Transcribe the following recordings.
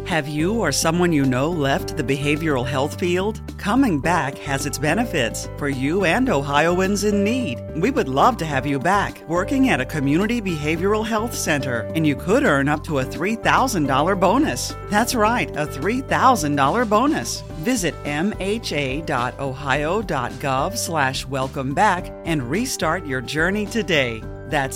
Have you or someone you know left the behavioral health field? Coming back has its benefits for you and Ohioans in need. We would love to have you back working at a community behavioral health center, and you could earn up to a $3,000 bonus. That's right, a $3,000 bonus. Visit mha.ohio.gov/welcomeback and restart your journey today. That's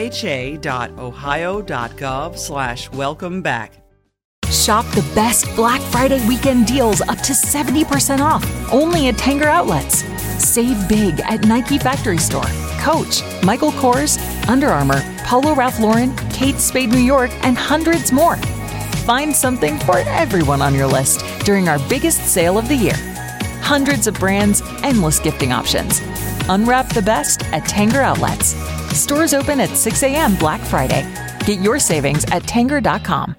mha.ohio.gov/welcomeback. Shop the best Black Friday weekend deals up to 70% off, only at Tanger Outlets. Save big at Nike Factory Store, Coach, Michael Kors, Under Armour, Polo Ralph Lauren, Kate Spade New York, and hundreds more. Find something for everyone on your list during our biggest sale of the year. Hundreds of brands, endless gifting options. Unwrap the best at Tanger Outlets. Stores open at 6 a.m. Black Friday. Get your savings at Tanger.com.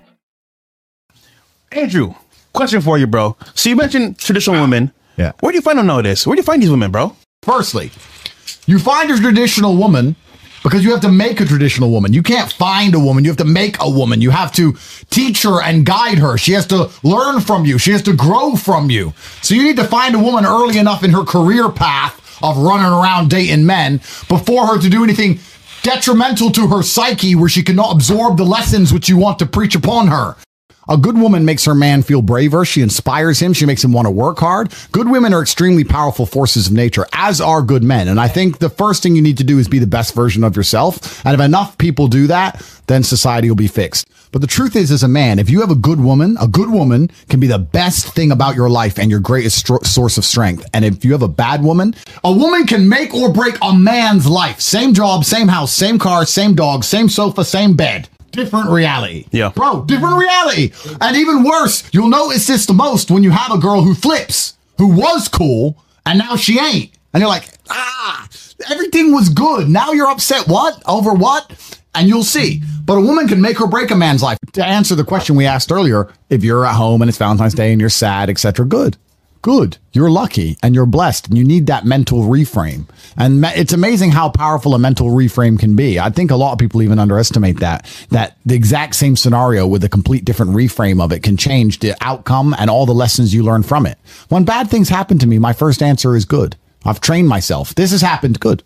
Andrew, question for you, bro. So you mentioned traditional women. Yeah. Where do you find them nowadays? Where do you find these women, bro? Firstly, you find a traditional woman because you have to make a traditional woman. You can't find a woman. You have to make a woman. You have to teach her and guide her. She has to learn from you. She has to grow from you. So you need to find a woman early enough in her career path of running around dating men before her to do anything detrimental to her psyche where she cannot absorb the lessons which you want to preach upon her. A good woman makes her man feel braver. She inspires him. She makes him want to work hard. Good women are extremely powerful forces of nature, as are good men. And I think the first thing you need to do is be the best version of yourself. And if enough people do that, then society will be fixed. But the truth is, as a man, if you have a good woman can be the best thing about your life and your greatest source of strength. And if you have a woman can make or break a man's life. Same job, same house, same car, same dog, same sofa, same bed. Different reality. Yeah. Bro, different reality. And even worse, you'll notice this the most when you have a girl who flips, who was cool, and now she ain't. And you're like, everything was good. Now you're upset. What? Over what? And you'll see. But a woman can make or break a man's life. To answer the question we asked earlier, if you're at home and it's Valentine's Day and you're sad, etc., good. You're lucky and you're blessed and you need that mental reframe. And it's amazing how powerful a mental reframe can be. I think a lot of people even underestimate that the exact same scenario with a complete different reframe of it can change the outcome and all the lessons you learn from it. When bad things happen to me, my first answer is good. I've trained myself. This has happened. Good.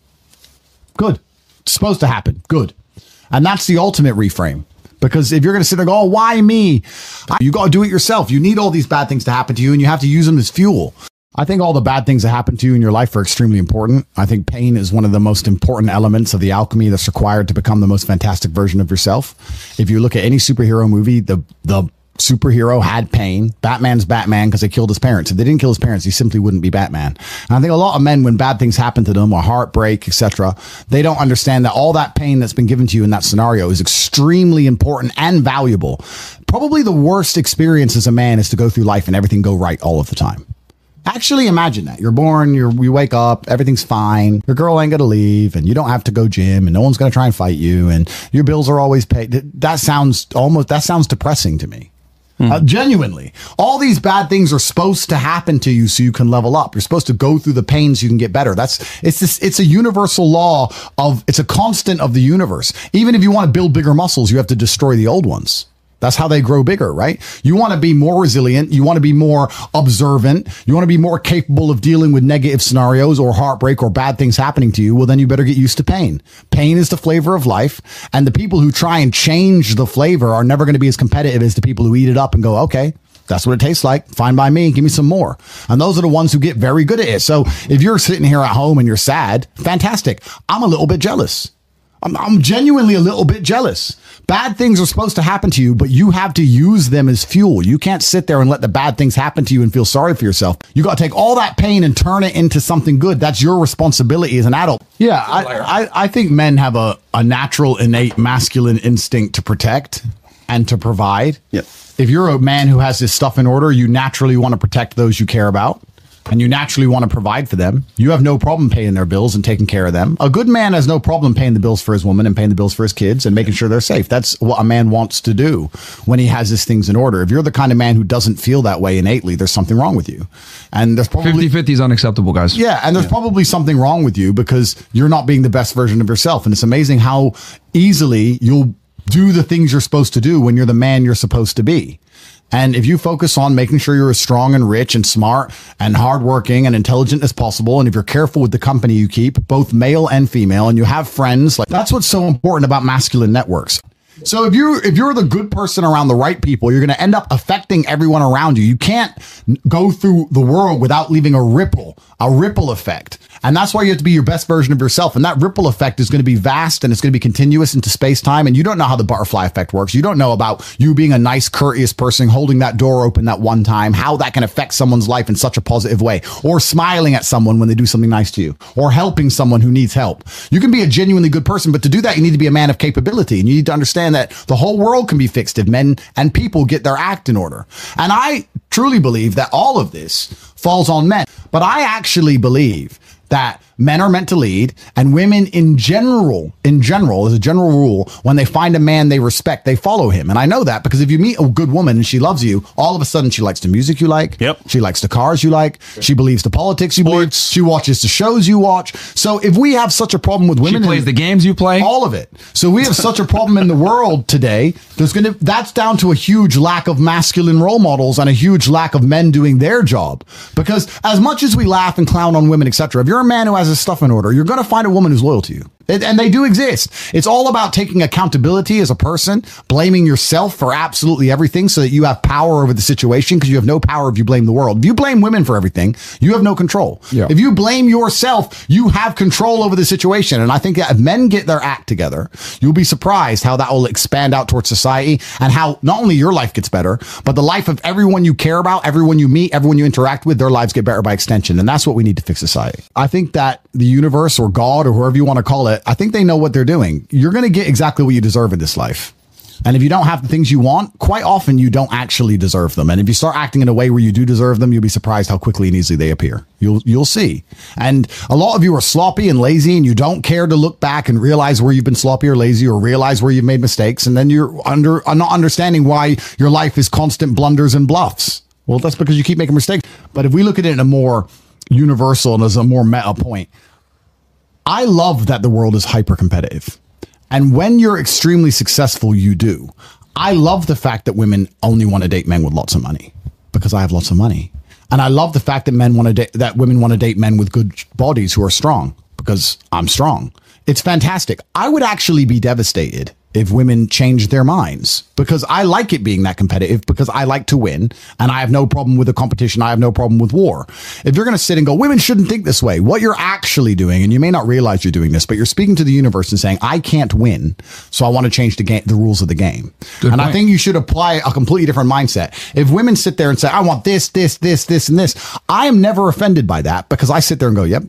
It's supposed to happen. Good. And that's the ultimate reframe. Because if you're going to sit there and go, oh, why me? You got to do it yourself. You need all these bad things to happen to you and you have to use them as fuel. I think all the bad things that happen to you in your life are extremely important. I think pain is one of the most important elements of the alchemy that's required to become the most fantastic version of yourself. If you look at any superhero movie, the superhero had pain. Batman's Batman because they killed his parents. If they didn't kill his parents, he simply wouldn't be Batman. And I think a lot of men, when bad things happen to them or heartbreak, etc., they don't understand that all that pain that's been given to you in that scenario is extremely important and valuable. Probably the worst experience as a man is to go through life and everything go right all of the time. Actually, imagine that. You're born, you wake up, everything's fine. Your girl ain't going to leave and you don't have to go gym and no one's going to try and fight you and your bills are always paid. That sounds depressing to me. Genuinely, all these bad things are supposed to happen to you so you can level up. You're supposed to go through the pains so you can get better. It's a universal law it's a constant of the universe. Even if you want to build bigger muscles, you have to destroy the old ones. That's how they grow bigger, right? You want to be more resilient. You want to be more observant. You want to be more capable of dealing with negative scenarios or heartbreak or bad things happening to you. Well, then you better get used to pain. Pain is the flavor of life. And the people who try and change the flavor are never going to be as competitive as the people who eat it up and go, okay, that's what it tastes like. Fine by me. Give me some more. And those are the ones who get very good at it. So if you're sitting here at home and you're sad, fantastic. I'm a little bit jealous. I'm genuinely a little bit jealous. Bad things are supposed to happen to you, but you have to use them as fuel. You can't sit there and let the bad things happen to you and feel sorry for yourself. You got to take all that pain and turn it into something good. That's your responsibility as an adult. Yeah, I think men have a natural, innate masculine instinct to protect and to provide. Yep. If you're a man who has his stuff in order, you naturally want to protect those you care about. And you naturally want to provide for them. You have no problem paying their bills and taking care of them. A good man has no problem paying the bills for his woman and paying the bills for his kids and making sure they're safe. That's what a man wants to do when he has his things in order. If you're the kind of man who doesn't feel that way innately, there's something wrong with you. And there's probably 50-50 is unacceptable, guys. Yeah, and there's probably something wrong with you because you're not being the best version of yourself. And it's amazing how easily you'll do the things you're supposed to do when you're the man you're supposed to be. And if you focus on making sure you're as strong and rich and smart and hardworking and intelligent as possible, and if you're careful with the company you keep, both male and female, and you have friends, like that's what's so important about masculine networks. So if you're the good person around the right people, you're going to end up affecting everyone around you. You can't go through the world without leaving a ripple effect. And that's why you have to be your best version of yourself. And that ripple effect is going to be vast and it's going to be continuous into space time. And you don't know how the butterfly effect works. You don't know about you being a nice, courteous person, holding that door open that one time, how that can affect someone's life in such a positive way, or smiling at someone when they do something nice to you, or helping someone who needs help. You can be a genuinely good person, but to do that, you need to be a man of capability. And you need to understand that the whole world can be fixed if men and people get their act in order. And I truly believe that all of this falls on men. But I actually believe that men are meant to lead, and women in general, as a general rule, when they find a man they respect, they follow him. And I know that because if you meet a good woman and she loves you, all of a sudden she likes the music you like. Yep. She likes the cars you like. She believes the politics you believe. She watches the shows you watch. So if we have such a problem with women, she plays the games you play, all of it. So we have such a problem in the world today. That's down to a huge lack of masculine role models and a huge lack of men doing their job. Because as much as we laugh and clown on women, etc., if you're a man who has his stuff in order, you're going to find a woman who's loyal to you. And they do exist. It's all about taking accountability as a person, blaming yourself for absolutely everything so that you have power over the situation, because you have no power if you blame the world. If you blame women for everything, you have no control. Yeah. If you blame yourself, you have control over the situation. And I think that if men get their act together, you'll be surprised how that will expand out towards society, and how not only your life gets better, but the life of everyone you care about, everyone you meet, everyone you interact with, their lives get better by extension. And that's what we need to fix society. I think that the universe or God or whoever you want to call it, I think they know what they're doing. You're going to get exactly what you deserve in this life. And if you don't have the things you want, quite often you don't actually deserve them. And if you start acting in a way where you do deserve them, you'll be surprised how quickly and easily they appear. You'll see. And a lot of you are sloppy and lazy, and you don't care to look back and realize where you've been sloppy or lazy, or realize where you've made mistakes. And then you're not understanding why your life is constant blunders and bluffs. Well, that's because you keep making mistakes. But if we look at it in a more universal and as a more meta point, I love that the world is hyper competitive. And when you're extremely successful, you do. I love the fact that women only want to date men with lots of money, because I have lots of money. And I love the fact that women want to date men with good bodies who are strong, because I'm strong. It's fantastic. I would actually be devastated if women changed their minds, because I like it being that competitive, because I like to win, and I have no problem with the competition. I have no problem with war. If you're going to sit and go, women shouldn't think this way, what you're actually doing, and you may not realize you're doing this, but you're speaking to the universe and saying, I can't win, so I want to change the rules of the game. Good point. I think you should apply a completely different mindset. If women sit there and say, I want this, this, this, this, and this, I am never offended by that, because I sit there and go, yep.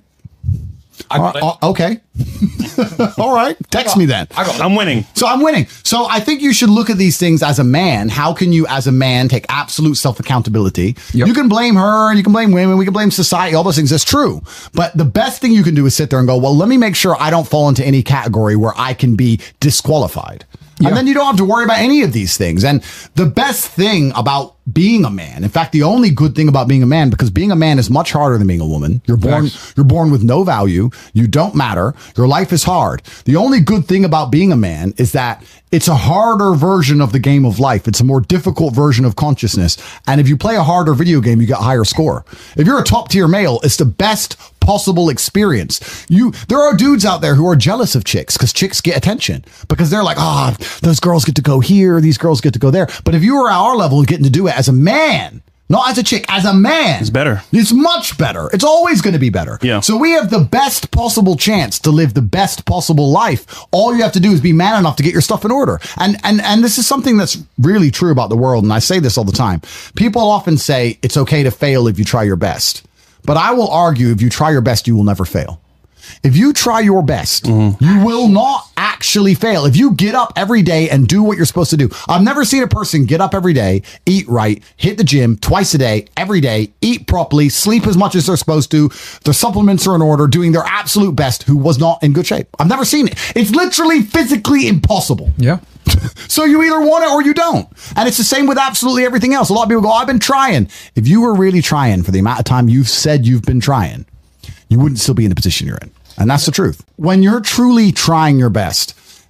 Okay. All right. Text me then. I'm winning. So I'm winning. So I think you should look at these things as a man. How can you, as a man, take absolute self-accountability? Yep. You can blame her, and you can blame women, we can blame society, all those things. That's true. But the best thing you can do is sit there and go, well, let me make sure I don't fall into any category where I can be disqualified. Yeah. And then you don't have to worry about any of these things. And the best thing about being a man, in fact, the only good thing about being a man, because being a man is much harder than being a woman. You're born with no value. You don't matter. Your life is hard. The only good thing about being a man is that it's a harder version of the game of life. It's a more difficult version of consciousness. And if you play a harder video game, you get a higher score. If you're a top tier male, it's the best possible experience. There are dudes out there who are jealous of chicks, because chicks get attention, because they're like, those girls get to go here, these girls get to go there. But if you were at our level and getting to do it as a man, not as a chick, as a man, it's better. It's much better. It's always going to be better. Yeah. So we have the best possible chance to live the best possible life. All you have to do is be man enough to get your stuff in order. And this is something that's really true about the world. And I say this all the time. People often say it's okay to fail if you try your best. But I will argue, if you try your best, you will never fail. If you try your best, you will not actually fail. If you get up every day and do what you're supposed to do. I've never seen a person get up every day, eat right, hit the gym twice a day, every day, eat properly, sleep as much as they're supposed to, their supplements are in order, doing their absolute best, who was not in good shape. I've never seen it. It's literally physically impossible. Yeah. So you either want it or you don't. And it's the same with absolutely everything else. A lot of people go, I've been trying. If you were really trying for the amount of time you've said you've been trying, you wouldn't still be in the position you're in. And that's the truth. When you're truly trying your best,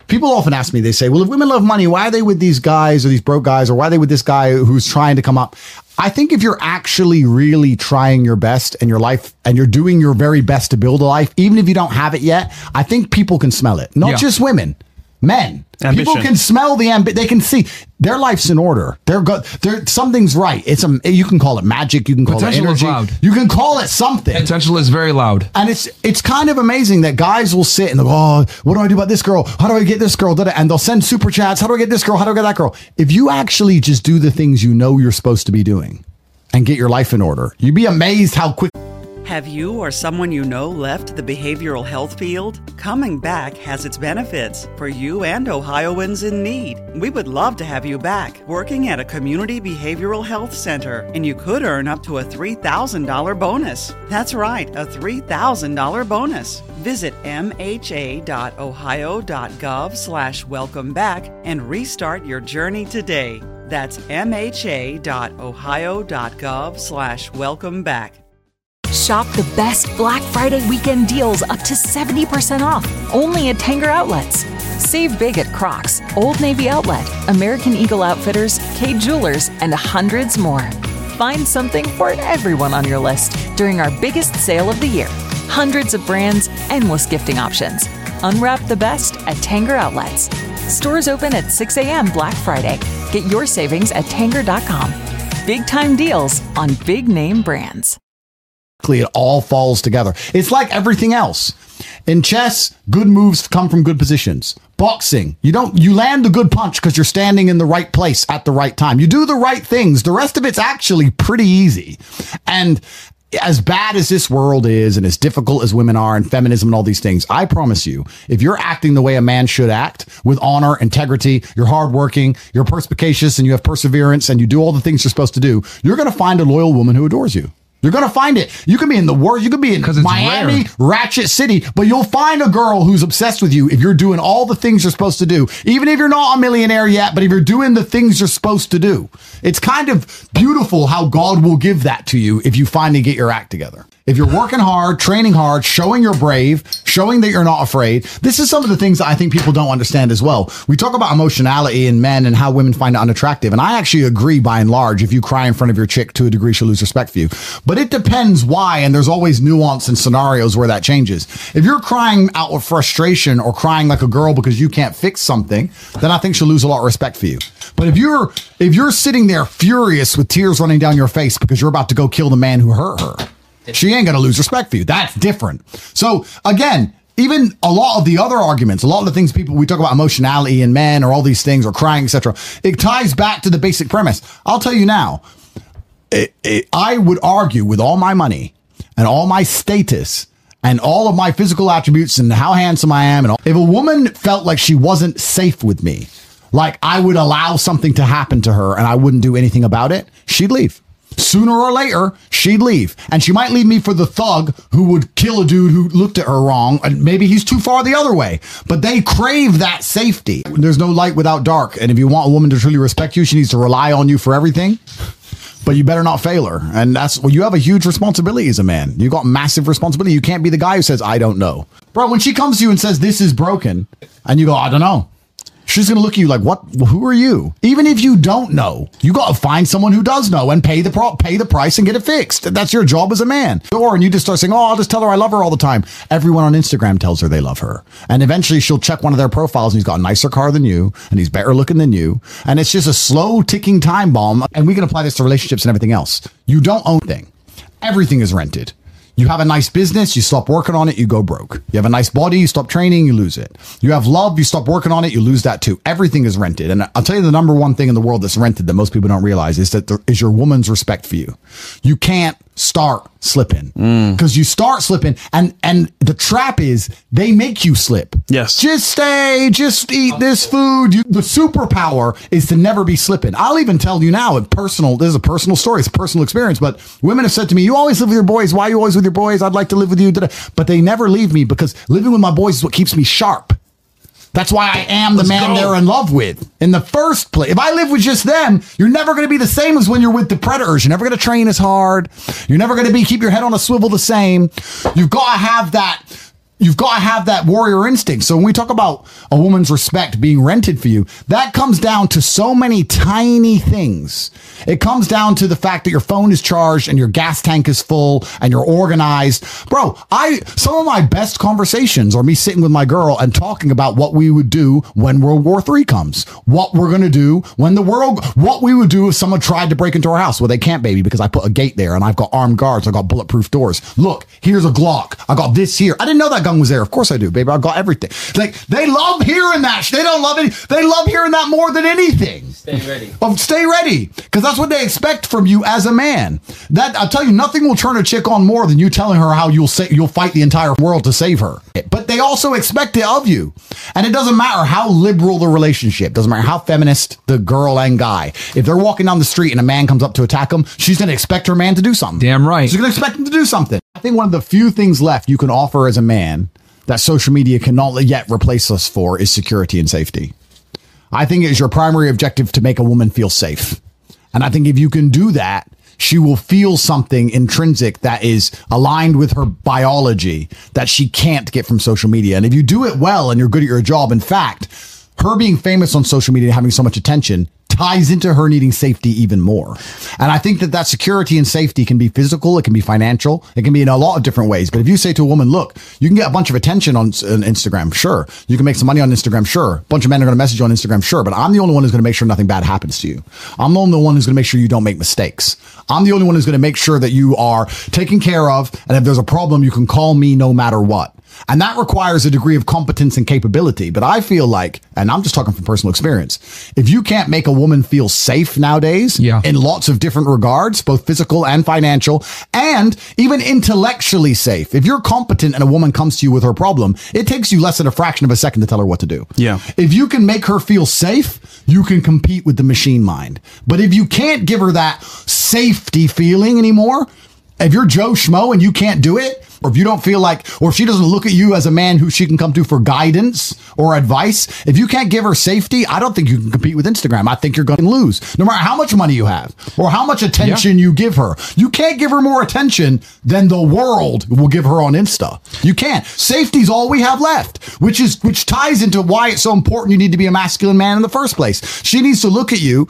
People often ask me, they say, well, if women love money, why are they with these guys or these broke guys, or why are they with this guy who's trying to come up? I think if you're actually really trying your best in your life and you're doing your very best to build a life, even if you don't have it yet, I think people can smell it. Not just women, men. Ambition. People can smell the ambition. They can see their life's in order. They're good. Something's right. You can call it magic. You can call Potential it energy. is loud. You can call it something. Potential is very loud. And it's kind of amazing that guys will sit and they'll go, oh, what do I do about this girl? How do I get this girl? And they'll send super chats. How do I get this girl? How do I get that girl? If you actually just do the things you know you're supposed to be doing and get your life in order, you'd be amazed how quick. Have you or someone you know left the behavioral health field? Coming back has its benefits for you and Ohioans in need. We would love to have you back working at a community behavioral health center, and you could earn up to a $3,000 bonus. That's right, a $3,000 bonus. Visit mha.ohio.gov/welcome back and restart your journey today. That's mha.ohio.gov/welcome back. Shop the best Black Friday weekend deals up to 70% off, only at Tanger Outlets. Save big at Crocs, Old Navy Outlet, American Eagle Outfitters, Kay Jewelers, and hundreds more. Find something for everyone on your list during our biggest sale of the year. Hundreds of brands, endless gifting options. Unwrap the best at Tanger Outlets. Stores open at 6 a.m. Black Friday. Get your savings at Tanger.com. Big time deals on big name brands. It all falls together. It's like everything else. In chess, good moves come from good positions. Boxing, you land the good punch because you're standing in the right place at the right time. You do the right things. The rest of it's actually pretty easy. And as bad as this world is and as difficult as women are and feminism and all these things, I promise you, if you're acting the way a man should act, with honor, integrity, you're hardworking, you're perspicacious, and you have perseverance, and you do all the things you're supposed to do, you're going to find a loyal woman who adores you. You're going to find it. You can be in the worst. You could be in Miami, rare. Ratchet City, but you'll find a girl who's obsessed with you if you're doing all the things you're supposed to do. Even if you're not a millionaire yet, but if you're doing the things you're supposed to do. It's kind of beautiful how God will give that to you if you finally get your act together. If you're working hard, training hard, showing you're brave, showing that you're not afraid. This is some of the things that I think people don't understand as well. We talk about emotionality in men and how women find it unattractive. And I actually agree by and large, if you cry in front of your chick, to a degree, she'll lose respect for you. But it depends why, and there's always nuance and scenarios where that changes. If you're crying out of frustration or crying like a girl because you can't fix something, then I think she'll lose a lot of respect for you. But if you're sitting there furious with tears running down your face because you're about to go kill the man who hurt her, she ain't going to lose respect for you. That's different. So again, even a lot of the other arguments, a lot of the things we talk about emotionality in men or all these things or crying, etc. It ties back to the basic premise. I'll tell you now, I would argue with all my money and all my status and all of my physical attributes and how handsome I am, and all, if a woman felt like she wasn't safe with me, like I would allow something to happen to her and I wouldn't do anything about it, she'd leave. Sooner or later, she'd leave. And she might leave me for the thug who would kill a dude who looked at her wrong. And maybe he's too far the other way. But they crave that safety. There's no light without dark. And if you want a woman to truly respect you, she needs to rely on you for everything. But you better not fail her. And you have a huge responsibility as a man. You got massive responsibility. You can't be the guy who says, I don't know. Bro, when she comes to you and says, this is broken, and you go, I don't know. She's going to look at you like, what? Who are you? Even if you don't know, you got to find someone who does know and pay the price and get it fixed. That's your job as a man. Or, and you just start saying, I'll just tell her I love her all the time. Everyone on Instagram tells her they love her. And eventually she'll check one of their profiles and he's got a nicer car than you and he's better looking than you. And it's just a slow ticking time bomb. And we can apply this to relationships and everything else. You don't own anything. Everything is rented. You have a nice business, you stop working on it, you go broke. You have a nice body, you stop training, you lose it. You have love, you stop working on it, you lose that too. Everything is rented. And I'll tell you the number one thing in the world that's rented that most people don't realize is that is your woman's respect for you. You can't start slipping because you start slipping and the trap is they make you slip. Yes. Just eat this food. The superpower is to never be slipping. I'll even tell you now, this is a personal story. It's a personal experience, but women have said to me, you always live with your boys. Why are you always with your boys? I'd like to live with you. But they never leave me because living with my boys is what keeps me sharp. That's why I am the man they're in love with in the first place. If I live with just them, you're never going to be the same as when you're with the predators. You're never going to train as hard. You're never going to keep your head on a swivel the same. You've got to have that. you've got to have that warrior instinct. So when we talk about a woman's respect being rented for you, that comes down to so many tiny things. It comes down to the fact that your phone is charged and your gas tank is full and you're organized. Bro, some of my best conversations are me sitting with my girl and talking about what we would do when World War III comes, what we're going to do when what we would do if someone tried to break into our house. Well, they can't, baby, because I put a gate there and I've got armed guards. I've got bulletproof doors. Look, here's a Glock. I got this here. I didn't know that gun was there. Of course I do, baby. I got everything. Like, they love hearing that. They don't love it. They love hearing that more than anything. Stay ready. Stay ready. Because that's what they expect from you as a man. That, I'll tell you, nothing will turn a chick on more than you telling her how you'll fight the entire world to save her. But they also expect it of you. And it doesn't matter how liberal the relationship, doesn't matter how feminist the girl and guy. If they're walking down the street and a man comes up to attack them, she's going to expect her man to do something. Damn right. She's going to expect him to do something. I think one of the few things left you can offer as a man that social media cannot yet replace us for is security and safety. I think it is your primary objective to make a woman feel safe. And I think if you can do that, she will feel something intrinsic that is aligned with her biology that she can't get from social media. And if you do it well and you're good at your job, in fact, her being famous on social media and having so much attention ties into her needing safety even more. And I think that security and safety can be physical, it can be financial, it can be in a lot of different ways. But if you say to a woman, look, you can get a bunch of attention on Instagram, sure. You can make some money on Instagram, sure. A bunch of men are going to message you on Instagram, sure. But I'm the only one who's going to make sure nothing bad happens to you. I'm the only one who's going to make sure you don't make mistakes. I'm the only one who's going to make sure that you are taken care of. And if there's a problem, you can call me no matter what. And that requires a degree of competence and capability. But I feel like, and I'm just talking from personal experience, if you can't make a woman feel safe nowadays in lots of different regards, both physical and financial, and even intellectually safe, if you're competent and a woman comes to you with her problem, it takes you less than a fraction of a second to tell her what to do. Yeah. If you can make her feel safe, you can compete with the machine mind. But if you can't give her that safety feeling anymore, if you're Joe Schmo and you can't do it, or if you don't feel like, or if she doesn't look at you as a man who she can come to for guidance or advice, if you can't give her safety, I don't think you can compete with Instagram. I think you're going to lose, no matter how much money you have or how much attention you give her. You can't give her more attention than the world will give her on Insta. You can't. Safety's all we have left, which ties into why it's so important you need to be a masculine man in the first place. She needs to look at you.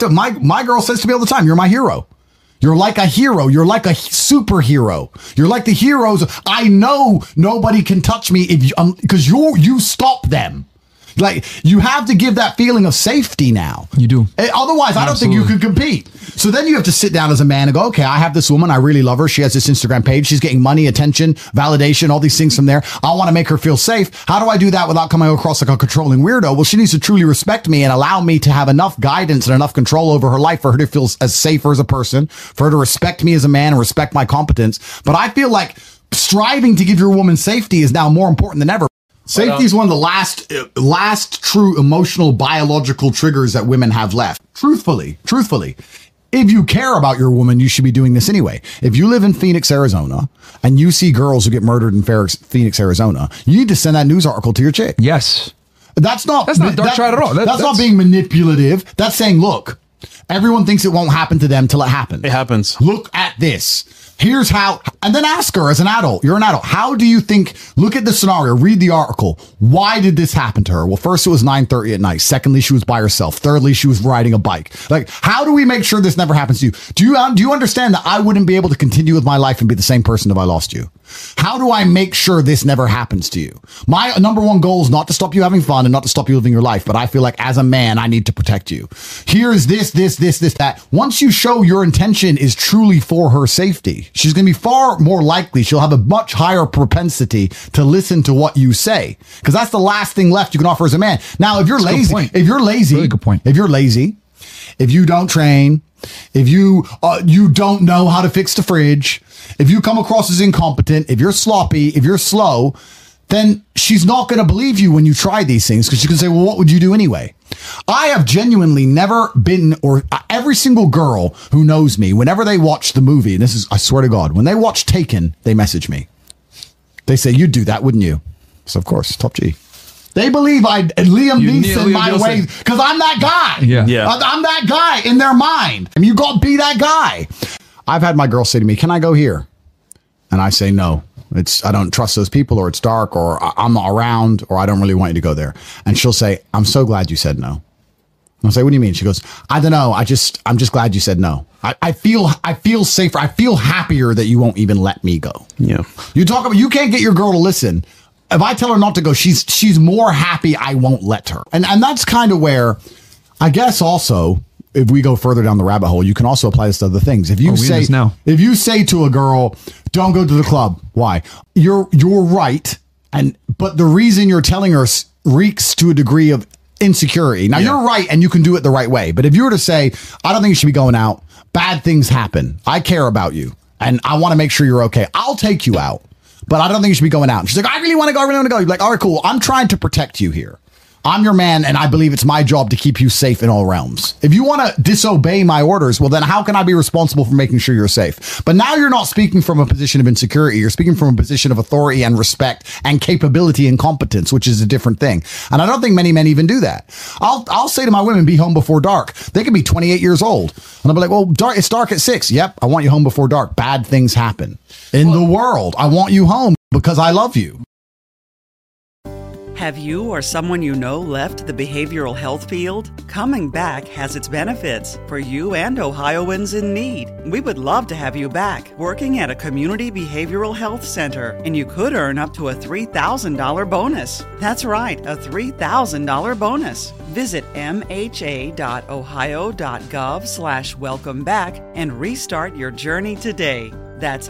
My girl says to me all the time, you're my hero. You're like a hero. You're like a superhero. You're like the heroes. I know nobody can touch me if because you stop them. Like, you have to give that feeling of safety now. You do. Otherwise, I don't think you could compete. So then you have to sit down as a man and go, okay, I have this woman. I really love her. She has this Instagram page. She's getting money, attention, validation, all these things from there. I want to make her feel safe. How do I do that without coming across like a controlling weirdo? Well, she needs to truly respect me and allow me to have enough guidance and enough control over her life for her to feel as safer as a person, for her to respect me as a man and respect my competence. But I feel like striving to give your woman safety is now more important than ever. Safety is one of the last true emotional biological triggers that women have left. Truthfully, if you care about your woman, you should be doing this anyway. If you live in Phoenix, Arizona, and you see girls who get murdered in Phoenix, Arizona, you need to send that news article to your chick. Yes. That's not dark side at all. That's not being manipulative. That's saying, look, everyone thinks it won't happen to them till it happens. It happens. Look at this. Here's how, and then ask her as an adult. You're an adult. How do you think, look at the scenario, read the article. Why did this happen to her? Well, first it was 9:30 at night. Secondly, she was by herself. Thirdly, she was riding a bike. Like, how do we make sure this never happens to you? Do you understand that I wouldn't be able to continue with my life and be the same person if I lost you? How do I make sure this never happens to you? My number one goal is not to stop you having fun and not to stop you living your life. But I feel like as a man, I need to protect you. Here's this, that. Once you show your intention is truly for her safety, she's going to be far more likely. She'll have a much higher propensity to listen to what you say. Because that's the last thing left you can offer as a man. Now, if you're lazy, Really good point. If you're lazy, if you don't train, if you don't know how to fix the fridge, if you come across as incompetent, if you're sloppy, if you're slow, then she's not going to believe you when you try these things, because she can say, well, what would you do anyway? I have genuinely never been, or every single girl who knows me, whenever they watch the movie, and this is, I swear to God, when they watch Taken, they message me. They say, you'd do that, wouldn't you? So of course, top G. They believe Liam Neeson my way, because I'm that guy. Yeah. I'm that guy in their mind. I mean, you got to be that guy. I've had my girl say to me, can I go here? And I say no. I don't trust those people, or it's dark, or I'm not around, or I don't really want you to go there. And she'll say, I'm so glad you said no. I'll say, what do you mean? She goes, I don't know. I'm just glad you said no. I feel safer. I feel happier that you won't even let me go. Yeah. You can't get your girl to listen. If I tell her not to go, she's more happy I won't let her. And that's kind of where, I guess also, if we go further down the rabbit hole, you can also apply this to other things. If you say to a girl, don't go to the club, why? You're right. But the reason you're telling her reeks to a degree of insecurity. Now, you're right, and you can do it the right way. But if you were to say, I don't think you should be going out, bad things happen. I care about you, and I want to make sure you're okay. I'll take you out, but I don't think you should be going out. And she's like, I really want to go. You're like, all right, cool. I'm trying to protect you here. I'm your man, and I believe it's my job to keep you safe in all realms. If you want to disobey my orders, well, then how can I be responsible for making sure you're safe? But now you're not speaking from a position of insecurity. You're speaking from a position of authority and respect and capability and competence, which is a different thing. And I don't think many men even do that. I'll say to my women, be home before dark. They can be 28 years old. And I'll be like, well, it's dark at 6. Yep, I want you home before dark. Bad things happen in the world. I want you home because I love you. Have you or someone you know left the behavioral health field? Coming back has its benefits for you and Ohioans in need. We would love to have you back working at a community behavioral health center, and you could earn up to a $3,000 bonus. That's right, a $3,000 bonus. Visit mha.ohio.gov/welcome back and restart your journey today. That's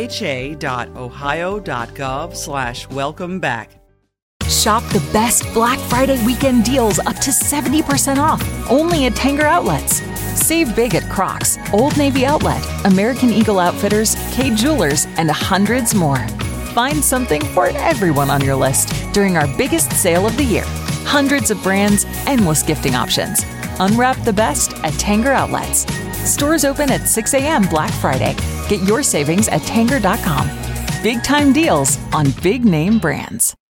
mha.ohio.gov/welcome back. Shop the best Black Friday weekend deals up to 70% off, only at Tanger Outlets. Save big at Crocs, Old Navy Outlet, American Eagle Outfitters, Kay Jewelers, and hundreds more. Find something for everyone on your list during our biggest sale of the year. Hundreds of brands, endless gifting options. Unwrap the best at Tanger Outlets. Stores open at 6 a.m. Black Friday. Get your savings at Tanger.com. Big time deals on big name brands.